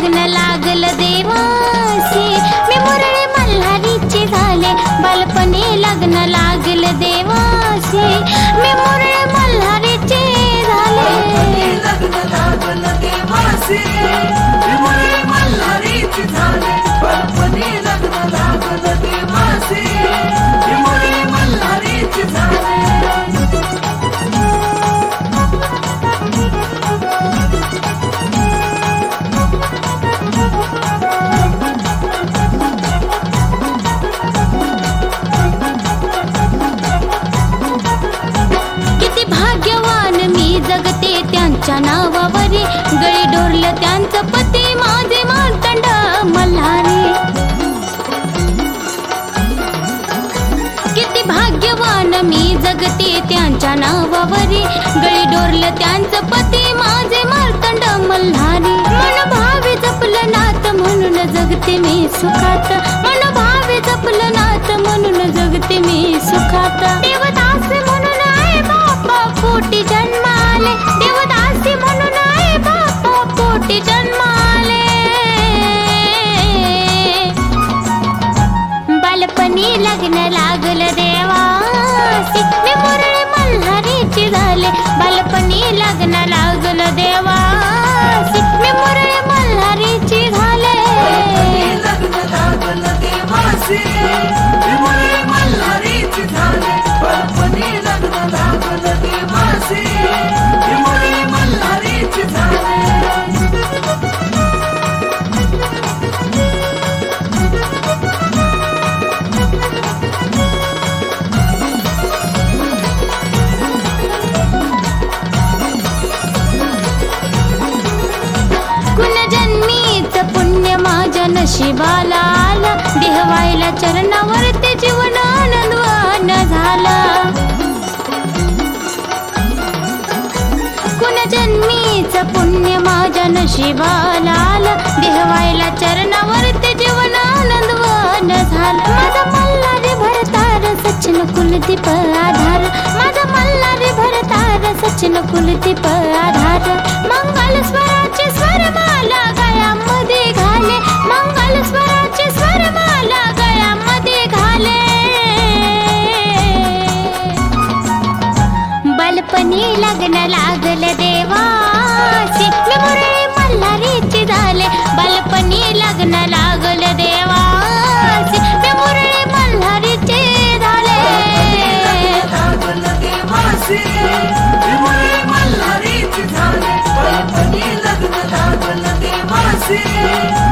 लग्न लागलं देवासी, मी मुरळी मल्हारीची झाले, बालपणी लग्न लागलं देवासी, मी मुरळी मल्हारीची झाले. लग्न लागलं देवासी, मी मुरळी मल्हारीची झाले, बालपणी लग्न लागलं देवासी, मी मुरळी मल्हारीची झाले. किती भाग्यवान मी जगते त्यांच्या नावावरी, गळी डोरलं त्यांचं पती माझे मार्तंड मल्हारी. किती भाग्यवान मी जगते त्यांच्या नावावरी, गळी डोरलं त्यांचं पती माझे मार्तंड मल्हारी. मन भावी जपलं नात म्हणून जगते मी सुखात, मन भावी जपलं नात म्हणून जगते मी सुखात. देवदासी म्हणून आहे बापा पोटी जन्माले, देवदासी म्हणून आहे बापा पोटी जन्माले. बालपणी लग्न लागलं देवासी, मी मुरळी मल्हारीची झाले, बालपणी लग्न लागलं देवासी, मी मुरळी मल्हारीची झाले. लग्न लागलं देवासी, मी मुरळी मल्हारीची झाले, बालपणी लग्न लागलं देवासी, मी मुरळी मल्हारीची झाले. कुलजन्मीच पुण्य माझ्या नशिबाला आला, देहवायला चरणावर ते जीवन आनंदवान झाला. कुलजन्मीच पुण्य माझ्या नशिबाला आला, देहवायला चरणावर ते जीवन आनंदवान झाला. माझा मल्हारी भरतार सचिन कुलदीप आधार, माझा मल्हारी भरतार सचिन कुलदीप आधार. मंगल स्वराचे स्वरमाला गळ्यामध्ये घाले, मंगल स्वराचे स्वरमाला गळ्यामध्ये घाले. बालपणी लग्न लागलं देवासी, मी मुरळी मल्हारीची झाले, बालपणी लग्न लागलं देवासी, मी मुरळी मल्हारीची झाले. लागलं देवासी, मी मुरळी मल्हारीची झाले, बालपणी लग्न लागलं देवासी.